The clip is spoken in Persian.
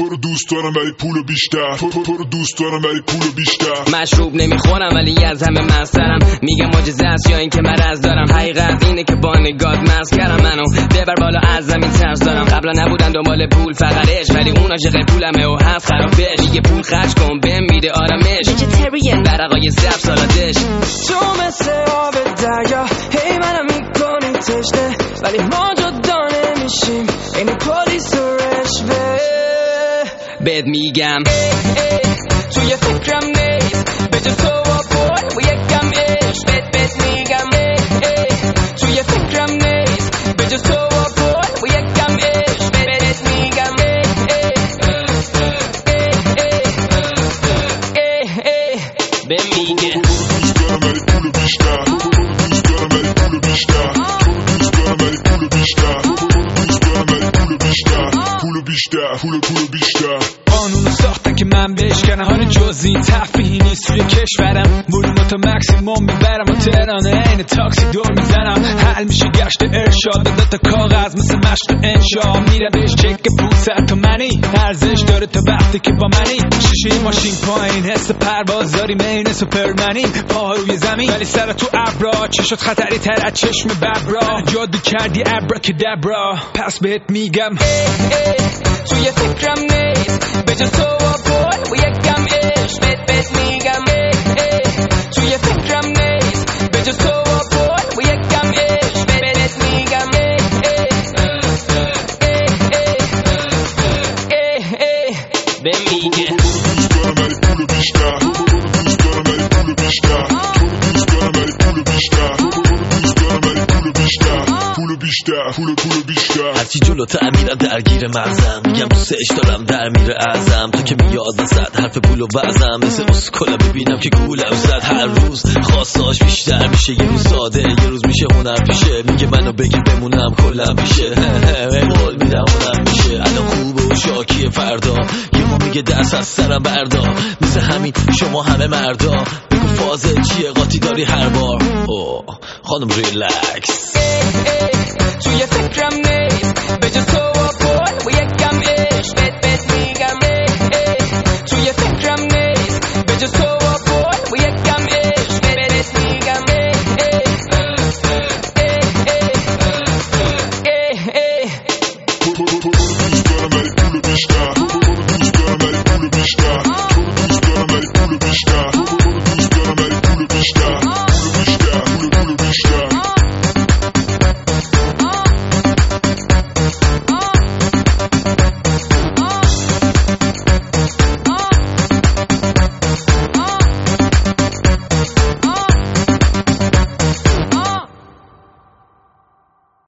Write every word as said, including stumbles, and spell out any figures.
تو رو دوست دارم ولی پولو بیشتر، تو رو دوست دارم ولی پولو بیشتر. مشروب نمیخورم ولی از همه مسترم، میگه معجزه است یا این که مرض دارم. حقیقت اینه که با نگات مست کردم منو، ببر بالا از زمین ترس دارم. قبلا نبودن دنبال پول فقط عشق، ولی اون عاشق پولمه و هست خرابش. میگه پول خرج کن بهم میده آرامش، ویژیتریان برقای سبز سالادش. تو مثل آب دریا هی منم میکنی تشنه، ولی ما جدا نمیشیم این پلیس و رشوه. بهت میگم توی فکرم نیست به جز تو و بای و یکم عشق. بهت بهت میگم توی فکرم نیست به جز تو و بای و یکم عشق. بهت میگم به میگه دوست دارم ولی پولو بیشتر، دوست دارم ولی پولو بیشتر، دوست دارم ولی پولو بیشتر، دوست دارم ولی پولو بیشتر، پولو بیشتر، پولو پولو بیشتر. قانونو ساختن که من بشکنم، حال جزئی تفریحی نیست توی کشورم. ولومو تا مکسیموم میبرم و تهرانه عین تاکسی دور میزنم. حل میشه گشت ارشاد، داده تا کاغذ مثل مشق انشا. میره بهش چک پول صد تومنی، ارزش داره تا وقتی که با منی. شیشه ماشین پایین، حس پرواز داری مین سوپرمنی. پاها روی زمین ولی سر تو ابرا، چشات خطری تر از چشم ببرا. جادو کردی ابرا که دبرا، پس بهت میگم توی فکرم نیست به جز تو و بای و یکم عشق. بهت بهت میگم توی فکرم نیست به جز تو و بای و یکم عشق. بهت میگم به میگه دوست دارم ولی پولو بیشتر، دوست دارم ولی پولو بیشتر، دوست دارم ولی پولو بیشتر، دوست دارم ولی پولو بیشتر، پولو بیشتر، پولو پولو بیشتر. هرچی جلوتر میرم درگیر مغزم، میگم دوستش دارم در میره ازم. تو که میاد وسط حرف پول و وزم، مثل اسکولا ببینم که گولم زد. هر روز خواستاش بیشتر میشه، یه روز ساده یه روز میشه هنر پیشه. میگه منو بگی بمونم کلم میشه، قول میدم هنر میشه. الان خوبه و شاکیه فردا، یهو میگه دست از سرم بردا. مثل همین شما همه مردا، بگو فازه چیه قاطی داری هر بار. اوه خانم ریلکس توی فکرم نیست به جز تو و